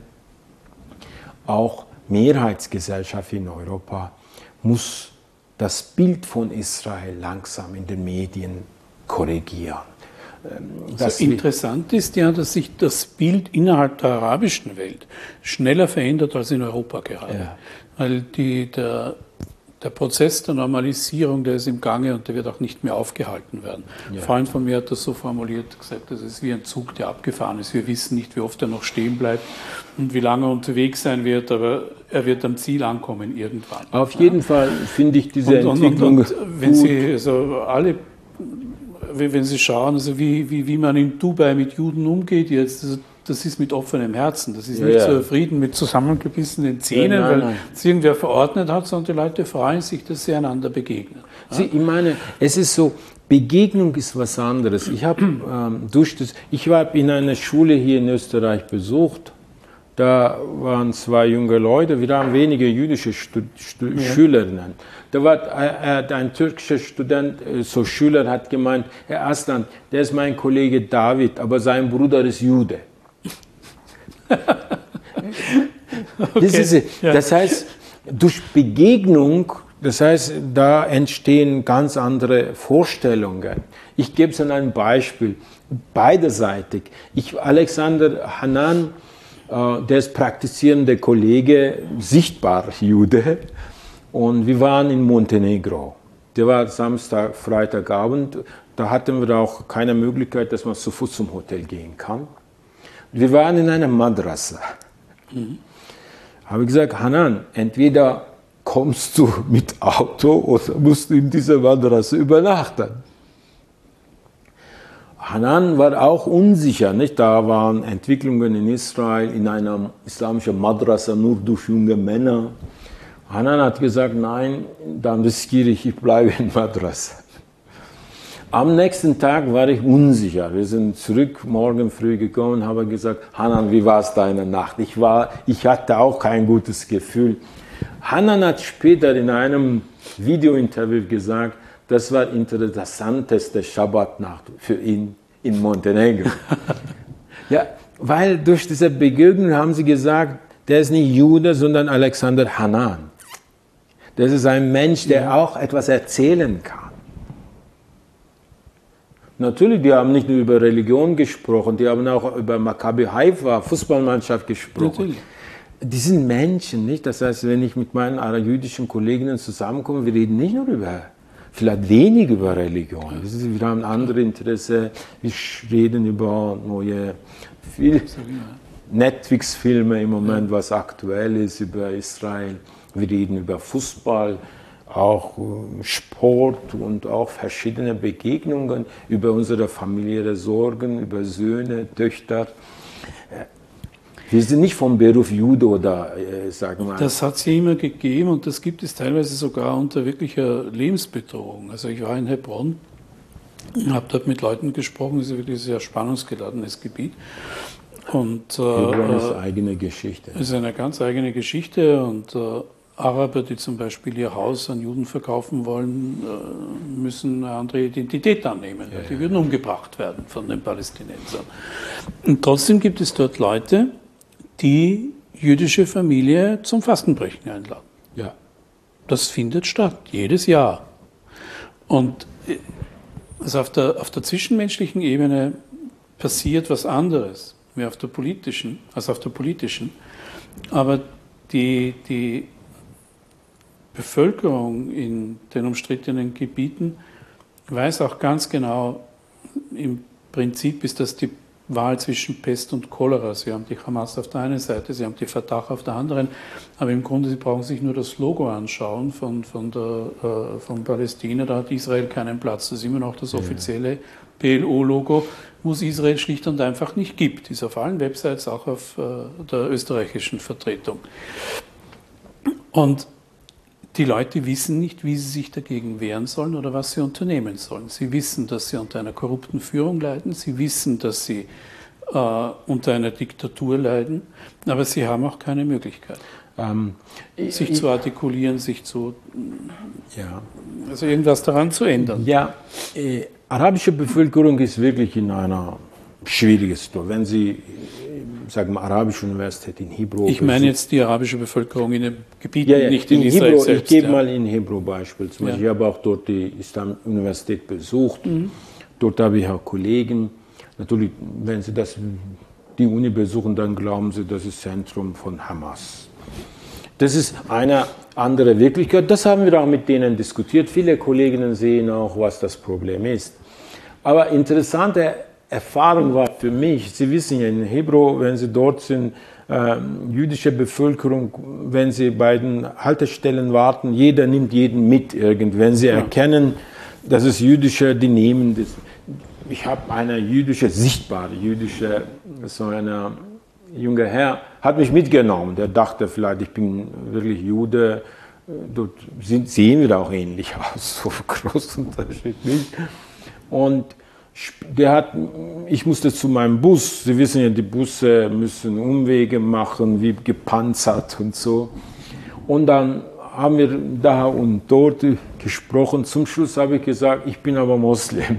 auch Mehrheitsgesellschaft in Europa muss das Bild von Israel langsam in den Medien korrigieren. Also interessant ist ja, dass sich das Bild innerhalb der arabischen Welt schneller verändert als in Europa gerade. Ja. Weil die, der, der Prozess der Normalisierung, der ist im Gange und der wird auch nicht mehr aufgehalten werden. Ja. Ein Freund von mir hat das so formuliert, gesagt, das ist wie ein Zug, der abgefahren ist. Wir wissen nicht, wie oft er noch stehen bleibt und wie lange er unterwegs sein wird, aber er wird am Ziel ankommen irgendwann. Auf jeden ja. Fall finde ich diese und, Entwicklung und, und, und, wenn Sie also alle wenn Sie schauen, also wie, wie, wie man in Dubai mit Juden umgeht jetzt, also das ist mit offenem Herzen. Das ist ja, nicht ja. so Frieden mit zusammengebissenen Zähnen, ja, nein, weil es irgendwer verordnet hat, sondern die Leute freuen sich, dass sie einander begegnen. Sie, ich meine, es ist so, Begegnung ist was anderes. Ich habe ähm, durch das, ich war in einer Schule hier in Österreich besucht. Da waren zwei junge Leute, wir haben wenige jüdische Stu Stu ja. Schülerinnen. Da war äh, ein türkischer Student, äh, so Schüler, hat gemeint, Herr Aslan, der ist mein Kollege David, aber sein Bruder ist Jude. Okay. Das, ist, das heißt, durch Begegnung, das heißt, da entstehen ganz andere Vorstellungen. Ich gebe es an ein Beispiel, beiderseitig. Ich, Alexander Hanan, der ist praktizierender Kollege, sichtbar Jude, und wir waren in Montenegro. Der war Samstag, Freitagabend, da hatten wir auch keine Möglichkeit, dass man zu Fuß zum Hotel gehen kann. Wir waren in einer Madrasa. Mhm. Habe gesagt, Hanan, entweder kommst du mit Auto oder musst du in dieser Madrasa übernachten. Hanan war auch unsicher, nicht? Da waren Entwicklungen in Israel, in einer islamischen Madrasa nur durch junge Männer. Hanan hat gesagt, nein, dann riskiere ich, ich bleibe in Madrasa. Am nächsten Tag war ich unsicher. Wir sind zurück, morgen früh gekommen und haben gesagt, Hanan, wie war es deine Nacht? Ich, war, ich hatte auch kein gutes Gefühl. Hanan hat später in einem Videointerview gesagt, das war die interessanteste Schabbatnacht für ihn in Montenegro. Ja, weil durch diese Begegnung haben sie gesagt, der ist nicht Jude, sondern Alexander Hanan. Das ist ein Mensch, der ja. auch etwas erzählen kann. Natürlich, die haben nicht nur über Religion gesprochen, die haben auch über Maccabi Haifa, Fußballmannschaft gesprochen. Natürlich. Die sind Menschen, nicht? Das heißt, wenn ich mit meinen jüdischen Kolleginnen zusammenkomme, wir reden nicht nur über, vielleicht wenig über Religion. Wir haben andere Interesse, wir reden über neue Netflix-Filme im Moment, was aktuell ist, über Israel. Wir reden über Fußball, auch Sport und auch verschiedene Begegnungen, über unsere familiären Sorgen, über Söhne, Töchter. Wir sind nicht vom Beruf Jude oder, äh, sagen wir mal. Das hat es ja immer gegeben und das gibt es teilweise sogar unter wirklicher Lebensbedrohung. Also ich war in Hebron, habe dort mit Leuten gesprochen, das ist wirklich ein sehr spannungsgeladenes Gebiet. Und, äh, Hebron ist eine eigene Geschichte. Es ist eine ganz eigene Geschichte und äh, Araber, die zum Beispiel ihr Haus an Juden verkaufen wollen, müssen eine andere Identität annehmen. Ja, die ja. würden umgebracht werden von den Palästinensern. Und trotzdem gibt es dort Leute, die jüdische Familie zum Fastenbrechen einladen. Ja. Das findet statt, jedes Jahr. Und also auf der, auf der zwischenmenschlichen Ebene passiert was anderes, mehr auf der politischen, als auf der politischen. Aber die, die Bevölkerung in den umstrittenen Gebieten weiß auch ganz genau, im Prinzip ist das die Wahl zwischen Pest und Cholera. Sie haben die Hamas auf der einen Seite, sie haben die Fatah auf der anderen, aber im Grunde, sie brauchen sich nur das Logo anschauen von, von, der, äh, von Palästina, da hat Israel keinen Platz. Das ist immer noch das offizielle P L O-Logo, wo es Israel schlicht und einfach nicht gibt. Ist auf allen Websites, auch auf äh, der österreichischen Vertretung. Und die Leute wissen nicht, wie sie sich dagegen wehren sollen oder was sie unternehmen sollen. Sie wissen, dass sie unter einer korrupten Führung leiden, sie wissen, dass sie äh, unter einer Diktatur leiden, aber sie haben auch keine Möglichkeit, ähm, sich ich, zu artikulieren, sich zu, ja. also irgendwas daran zu ändern. Ja, äh, arabische Bevölkerung ist wirklich in einer schwierigen Situation. Wenn Sie sagen wir, Arabische Universität in Hebron. Ich meine jetzt die arabische Bevölkerung in den Gebieten, ja, ja, nicht in, in Israel Hebron, selbst. Ich gebe ja. mal in Hebron Beispiel. Zum Beispiel, ja. Ich habe auch dort die Islam-Universität besucht. Mhm. Dort habe ich auch Kollegen. Natürlich, wenn Sie das, die Uni besuchen, dann glauben Sie, das ist Zentrum von Hamas. Das ist eine andere Wirklichkeit. Das haben wir auch mit denen diskutiert. Viele Kolleginnen sehen auch, was das Problem ist. Aber interessante Erfahrung war für mich, Sie wissen ja, in Hebron, wenn Sie dort sind, äh, jüdische Bevölkerung, wenn Sie bei den Haltestellen warten, jeder nimmt jeden mit irgendwie. Wenn Sie ja. erkennen, dass es jüdische, die nehmen das. Ich habe eine jüdische, sichtbare jüdische, so ein junger Herr, hat mich mitgenommen. Der dachte vielleicht, ich bin wirklich Jude. Dort sind, sehen wir auch ähnlich aus, so groß Unterschied nicht. Und der hat, ich musste zu meinem Bus, Sie wissen ja, die Busse müssen Umwege machen, wie gepanzert und so. Und dann haben wir da und dort gesprochen. Zum Schluss habe ich gesagt, ich bin aber Moslem.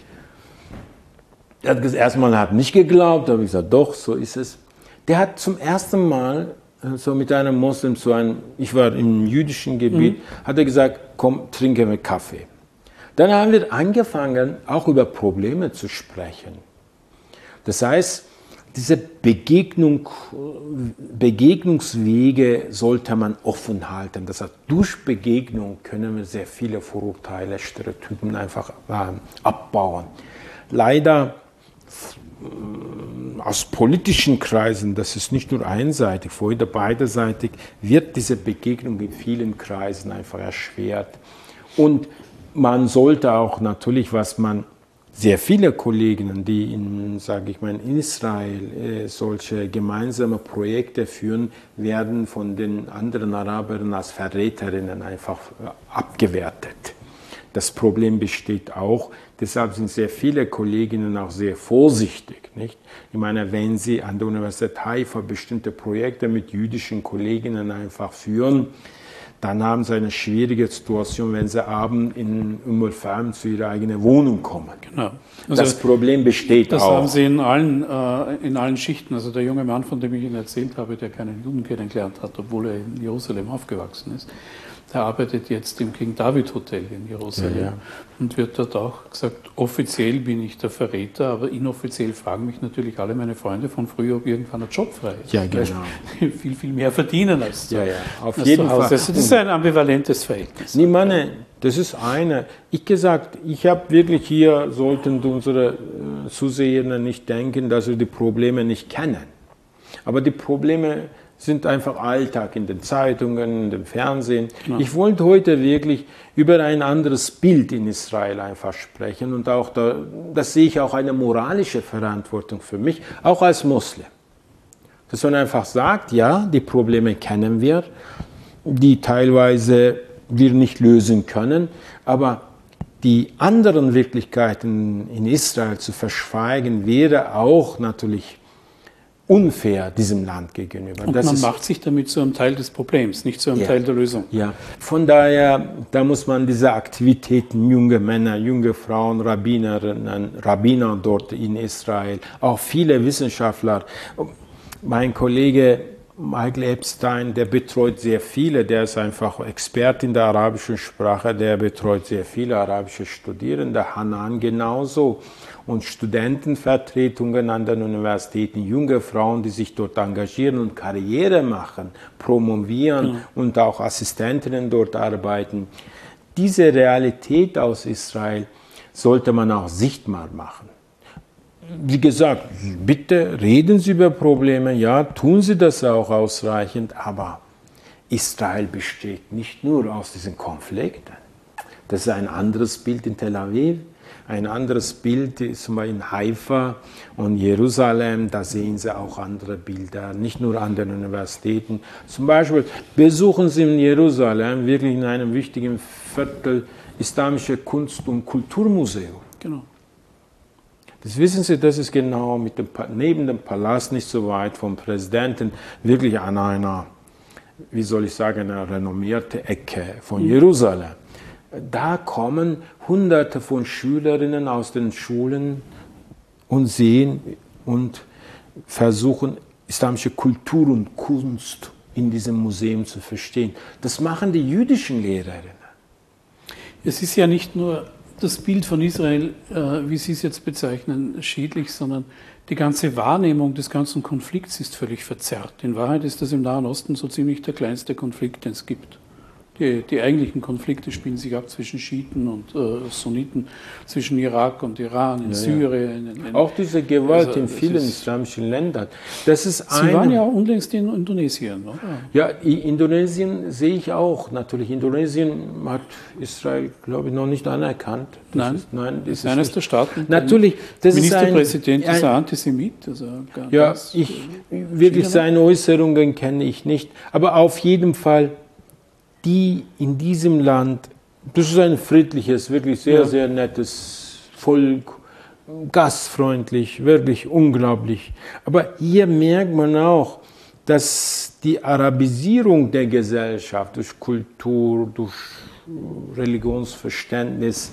Er hat gesagt, erstmal hat nicht geglaubt, da habe ich gesagt, doch, so ist es. Der hat zum ersten Mal so mit einem Moslem, so ein, ich war im jüdischen Gebiet, mhm. hat er gesagt, komm, trinke wir Kaffee. Dann haben wir angefangen, auch über Probleme zu sprechen. Das heißt, diese Begegnung, Begegnungswege sollte man offen halten. Das heißt, durch Begegnung können wir sehr viele Vorurteile, Stereotypen einfach äh, abbauen. Leider aus politischen Kreisen, das ist nicht nur einseitig, vorher beiderseitig, wird diese Begegnung in vielen Kreisen einfach erschwert. Und man sollte auch natürlich, was man sehr viele Kolleginnen, die in, sage ich mal, in Israel äh, solche gemeinsame Projekte führen, werden von den anderen Arabern als Verräterinnen einfach äh, abgewertet. Das Problem besteht auch, deshalb sind sehr viele Kolleginnen auch sehr vorsichtig. Nicht? Ich meine, wenn sie an der Universität Haifa bestimmte Projekte mit jüdischen Kolleginnen einfach führen, dann haben sie eine schwierige Situation, wenn sie abends in Umm-ul-Fahm zu ihrer eigenen Wohnung kommen. Genau. Also das Problem besteht das auch. Das haben Sie in allen, äh, in allen Schichten. Also der junge Mann, von dem ich Ihnen erzählt habe, der keinen Juden kennengelernt hat, obwohl er in Jerusalem aufgewachsen ist, der arbeitet jetzt im King David Hotel in Jerusalem, ja, ja. und wird dort auch gesagt, offiziell bin ich der Verräter, aber inoffiziell fragen mich natürlich alle meine Freunde von früher, ob irgendwann ein Job frei ist. Ja, genau. Weil viel, viel mehr verdienen als, ja, ja. Auf als jeden zu Hause. Fall. Also das ist ein ambivalentes Verhältnis. Nee, meine, das ist eine. Ich gesagt, ich habe wirklich hier, sollten unsere äh, Zusehenden nicht denken, dass wir die Probleme nicht kennen. Aber die Probleme sind einfach Alltag in den Zeitungen, in dem Fernsehen. Ja. Ich wollte heute wirklich über ein anderes Bild in Israel einfach sprechen und auch da, das sehe ich auch eine moralische Verantwortung für mich, auch als Muslim. Dass man einfach sagt, ja, die Probleme kennen wir, die teilweise wir nicht lösen können, aber die anderen Wirklichkeiten in Israel zu verschweigen, wäre auch natürlich unfair diesem Land gegenüber. Und das man ist, macht sich damit zu einem Teil des Problems, nicht zu einem ja, Teil der Lösung. Ja, von daher, da muss man diese Aktivitäten, junge Männer, junge Frauen, Rabbinerinnen, Rabbiner dort in Israel, auch viele Wissenschaftler. Mein Kollege Michael Epstein, der betreut sehr viele, der ist einfach Experte in der arabischen Sprache, der betreut sehr viele arabische Studierende, Hanan genauso. Und Studentenvertretungen an den Universitäten, junge Frauen, die sich dort engagieren und Karriere machen, promovieren, mhm, und auch Assistentinnen dort arbeiten. Diese Realität aus Israel sollte man auch sichtbar machen. Wie gesagt, bitte reden Sie über Probleme, ja, tun Sie das auch ausreichend, aber Israel besteht nicht nur aus diesen Konflikten. Das ist ein anderes Bild in Tel Aviv. Ein anderes Bild ist zum Beispiel in Haifa und Jerusalem, da sehen Sie auch andere Bilder, nicht nur an den Universitäten. Zum Beispiel besuchen Sie in Jerusalem, wirklich in einem wichtigen Viertel, Islamische Kunst- und Kulturmuseum. Genau. Das wissen Sie, das ist genau mit dem, neben dem Palast, nicht so weit vom Präsidenten, wirklich an einer, wie soll ich sagen, einer renommierten Ecke von Jerusalem. Da kommen Hunderte von Schülerinnen aus den Schulen und sehen und versuchen, islamische Kultur und Kunst in diesem Museum zu verstehen. Das machen die jüdischen Lehrerinnen. Es ist ja nicht nur das Bild von Israel, wie Sie es jetzt bezeichnen, schädlich, sondern die ganze Wahrnehmung des ganzen Konflikts ist völlig verzerrt. In Wahrheit ist das im Nahen Osten so ziemlich der kleinste Konflikt, den es gibt. Die, die eigentlichen Konflikte spielen sich ab zwischen Schiiten und äh, Sunniten, zwischen Irak und Iran, in ja, Syrien. In, in, auch diese Gewalt also, in vielen ist, islamischen Ländern. Das ist Sie eine, waren ja unlängst in Indonesien, oder? Ja, in Indonesien sehe ich auch. Natürlich, Indonesien hat Israel, glaube ich, noch nicht anerkannt. Das nein, ist, nein, das ist eines der Staaten. Natürlich, das Ministerpräsident ist ein, ist ein Antisemit. Also ja, ich, wirklich seine Äußerungen kenne ich nicht. Aber auf jeden Fall, die in diesem Land, das ist ein friedliches, wirklich sehr, ja. sehr nettes Volk, gastfreundlich, wirklich unglaublich. Aber hier merkt man auch, dass die Arabisierung der Gesellschaft durch Kultur, durch Religionsverständnis,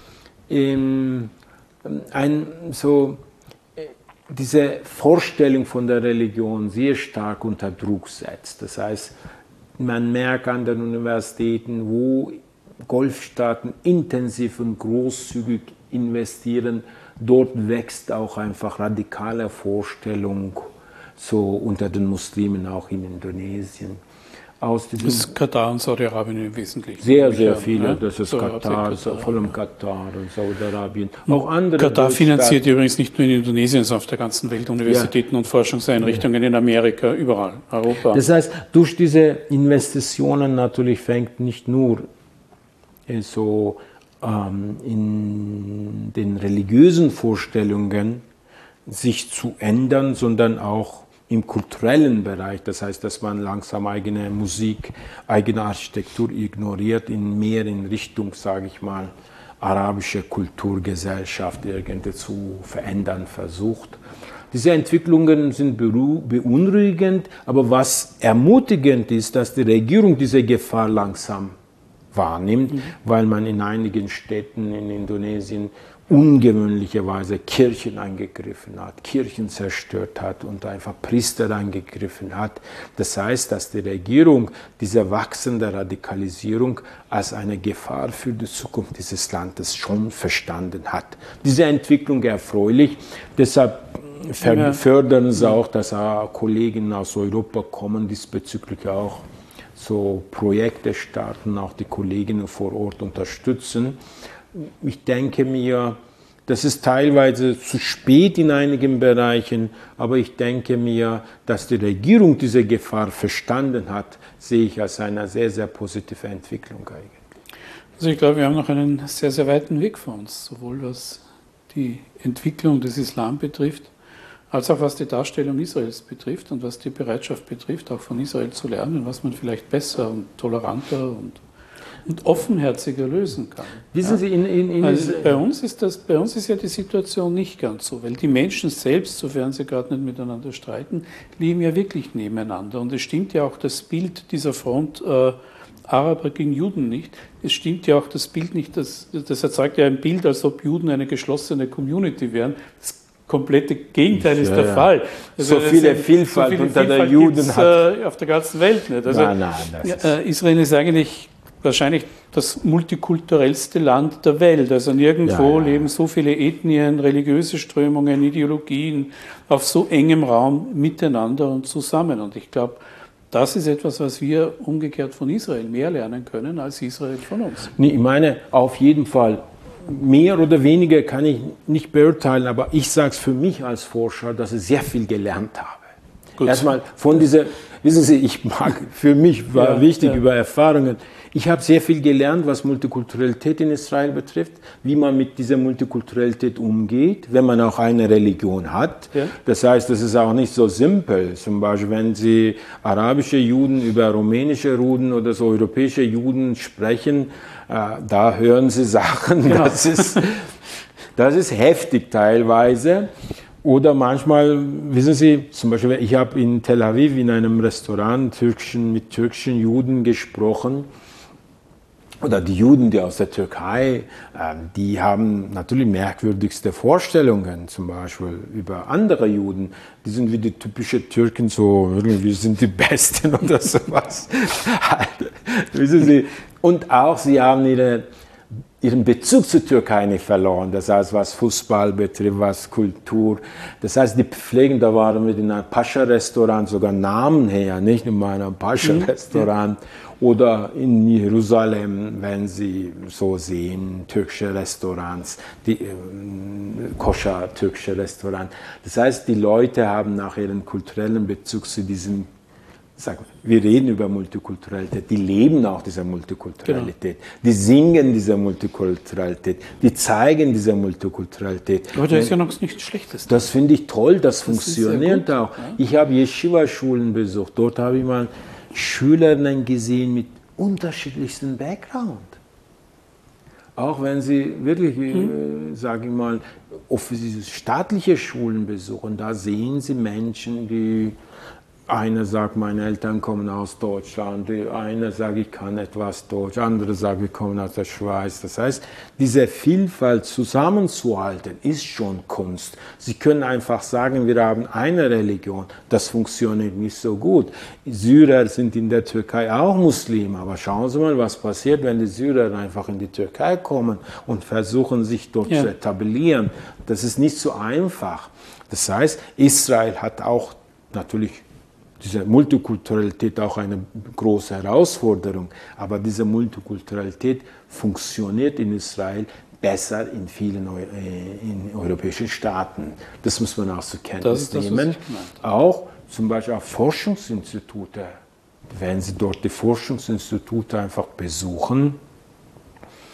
ähm, ein, so, diese Vorstellung von der Religion sehr stark unter Druck setzt. Das heißt, man merkt an den Universitäten, wo Golfstaaten intensiv und großzügig investieren, dort wächst auch einfach radikale Vorstellung so unter den Muslimen, auch in Indonesien. Aus das ist Katar und Saudi-Arabien im Wesentlichen. Sehr, sehr viele. Ja? Das ist so, Katar, Katar, vor allem Katar und Saudi-Arabien. Auch andere. Katar finanziert übrigens nicht nur in Indonesien, sondern auf der ganzen Welt Universitäten ja. und Forschungseinrichtungen ja. in Amerika, überall, Europa. Das heißt, durch diese Investitionen natürlich fängt nicht nur so ähm, in den religiösen Vorstellungen sich zu ändern, sondern auch im kulturellen Bereich. Das heißt, dass man langsam eigene Musik, eigene Architektur ignoriert, in mehr in Richtung, sage ich mal, arabische Kulturgesellschaft irgendwie zu verändern versucht. Diese Entwicklungen sind beunruhigend, aber was ermutigend ist, dass die Regierung diese Gefahr langsam wahrnimmt, mhm. weil man in einigen Städten in Indonesien ungewöhnlicherweise Kirchen angegriffen hat, Kirchen zerstört hat und einfach Priester angegriffen hat. Das heißt, dass die Regierung diese wachsende Radikalisierung als eine Gefahr für die Zukunft dieses Landes schon verstanden hat. Diese Entwicklung erfreulich, deshalb fördern sie auch, dass auch Kollegen aus Europa kommen, diesbezüglich auch so Projekte starten, auch die Kolleginnen vor Ort unterstützen. Ich denke mir, das ist teilweise zu spät in einigen Bereichen, aber ich denke mir, dass die Regierung diese Gefahr verstanden hat, sehe ich als eine sehr, sehr positive Entwicklung eigentlich. Also ich glaube, wir haben noch einen sehr, sehr weiten Weg vor uns, sowohl was die Entwicklung des Islam betrifft, als auch was die Darstellung Israels betrifft und was die Bereitschaft betrifft, auch von Israel zu lernen, was man vielleicht besser und toleranter und und offenherziger lösen kann. Wissen Sie, in, in, in also bei uns ist das, bei uns ist ja die Situation nicht ganz so, weil die Menschen selbst, sofern sie gerade nicht miteinander streiten, leben ja wirklich nebeneinander. Und es stimmt ja auch das Bild dieser Front äh, Araber gegen Juden nicht. Es stimmt ja auch das Bild nicht, das, das erzeugt ja ein Bild, als ob Juden eine geschlossene Community wären. Das komplette Gegenteil ist ja, der ja. Fall. Also so viele Vielfalt so viele unter Vielfalt der Juden hat äh, auf der ganzen Welt nicht. Also, nein, nein, das äh, Israel ist eigentlich wahrscheinlich das multikulturellste Land der Welt. Also nirgendwo ja, ja. leben so viele Ethnien, religiöse Strömungen, Ideologien auf so engem Raum miteinander und zusammen. Und ich glaube, das ist etwas, was wir umgekehrt von Israel mehr lernen können, als Israel von uns. Nee, ich meine, auf jeden Fall, mehr oder weniger kann ich nicht beurteilen, aber ich sage es für mich als Forscher, dass ich sehr viel gelernt habe. Gut. Erstmal von dieser, wissen Sie, ich mag, für mich war ja, wichtig ja. über Erfahrungen. Ich habe sehr viel gelernt, was Multikulturalität in Israel betrifft, wie man mit dieser Multikulturalität umgeht, wenn man auch eine Religion hat. Ja. Das heißt, das ist auch nicht so simpel. Zum Beispiel, wenn Sie arabische Juden über rumänische Juden oder so europäische Juden sprechen, äh, da hören Sie Sachen, genau. das ist, das ist heftig teilweise. Oder manchmal, wissen Sie, zum Beispiel, ich habe in Tel Aviv in einem Restaurant türkischen, mit türkischen Juden gesprochen. Oder die Juden, die aus der Türkei, die haben natürlich merkwürdigste Vorstellungen, zum Beispiel über andere Juden. Die sind wie die typischen Türken, so irgendwie sind die Besten oder sowas. Wissen Sie? Und auch sie haben ihre, ihren Bezug zur Türkei nicht verloren. Das heißt, was Fußball betrifft, was Kultur. Das heißt, die pflegen, da waren wir in einem Pascha-Restaurant, sogar Namen her, nicht in meinem Pascha-Restaurant. Mhm. Oder in Jerusalem, wenn Sie so sehen, türkische Restaurants, die äh, koscher-türkische Restaurants. Das heißt, die Leute haben nach ihrem kulturellen Bezug zu diesem, sagen wir, wir reden über Multikulturalität, die leben auch diese Multikulturalität, genau. Die singen diese Multikulturalität, die zeigen diese Multikulturalität. Aber das ist ja noch nichts Schlechtes. Das finde ich toll, das, das funktioniert auch. Ja? Ich habe Yeshiva-Schulen besucht, dort habe ich mal Schülerinnen gesehen mit unterschiedlichsten Background. Auch wenn sie wirklich, hm. äh, sage ich mal, staatliche Schulen besuchen, da sehen sie Menschen, die, einer sagt, meine Eltern kommen aus Deutschland, einer sagt, ich kann etwas Deutsch, andere sagen, wir kommen aus der Schweiz. Das heißt, diese Vielfalt zusammenzuhalten, ist schon Kunst. Sie können einfach sagen, wir haben eine Religion, das funktioniert nicht so gut. Syrer sind in der Türkei auch Muslime, aber schauen Sie mal, was passiert, wenn die Syrer einfach in die Türkei kommen und versuchen, sich dort ja. zu etablieren. Das ist nicht so einfach. Das heißt, Israel hat auch natürlich diese Multikulturalität auch eine große Herausforderung, aber diese Multikulturalität funktioniert in Israel besser in vielen in europäischen Staaten. Das muss man auch zur Kenntnis das nehmen. Das, auch zum Beispiel auch Forschungsinstitute. Wenn Sie dort die Forschungsinstitute einfach besuchen,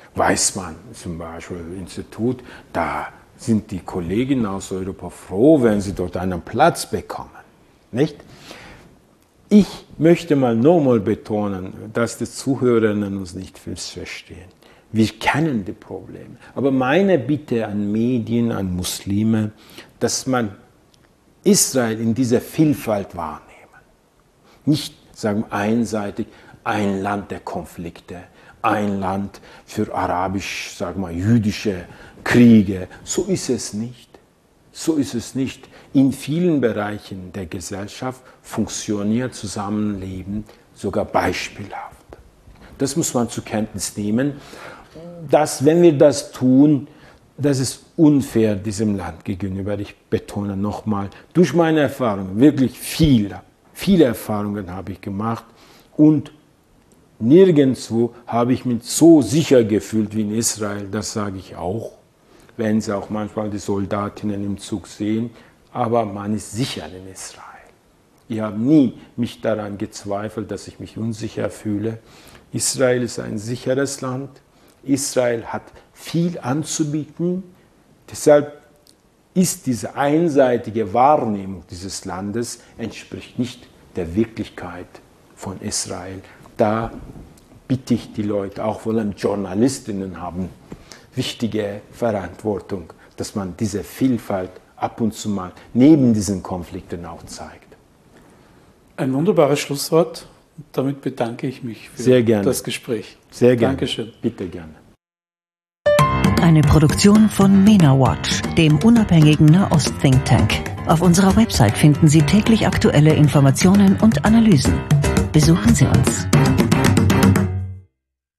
weiß man zum Beispiel im Institut, da sind die Kollegen aus Europa froh, wenn sie dort einen Platz bekommen. Nicht? Ich möchte mal nochmal betonen, dass die Zuhörerinnen uns nicht missverstehen. Wir kennen die Probleme. Aber meine Bitte an Medien, an Muslime, dass man Israel in dieser Vielfalt wahrnehmen. Nicht sagen einseitig ein Land der Konflikte, ein Land für arabisch, sagen wir, jüdische Kriege. So ist es nicht. So ist es nicht. In vielen Bereichen der Gesellschaft funktioniert Zusammenleben sogar beispielhaft. Das muss man zur Kenntnis nehmen, dass, wenn wir das tun, das ist unfair diesem Land gegenüber. Ich betone nochmal, durch meine Erfahrungen, wirklich viele, viele Erfahrungen habe ich gemacht und nirgendwo habe ich mich so sicher gefühlt wie in Israel, das sage ich auch, wenn Sie auch manchmal die Soldatinnen im Zug sehen, aber man ist sicher in Israel. Ich habe nie mich daran gezweifelt, dass ich mich unsicher fühle. Israel ist ein sicheres Land. Israel hat viel anzubieten. Deshalb ist diese einseitige Wahrnehmung dieses Landes entspricht nicht der Wirklichkeit von Israel. Da bitte ich die Leute, auch vor allem Journalistinnen haben wichtige Verantwortung, dass man diese Vielfalt ab und zu mal neben diesen Konflikten auch zeigt. Ein wunderbares Schlusswort. Damit bedanke ich mich für Sehr gerne. das Gespräch. Sehr gerne. Dankeschön. Bitte gerne. Eine Produktion von MENA Watch, dem unabhängigen Nahost-Think Tank. Auf unserer Website finden Sie täglich aktuelle Informationen und Analysen. Besuchen Sie uns.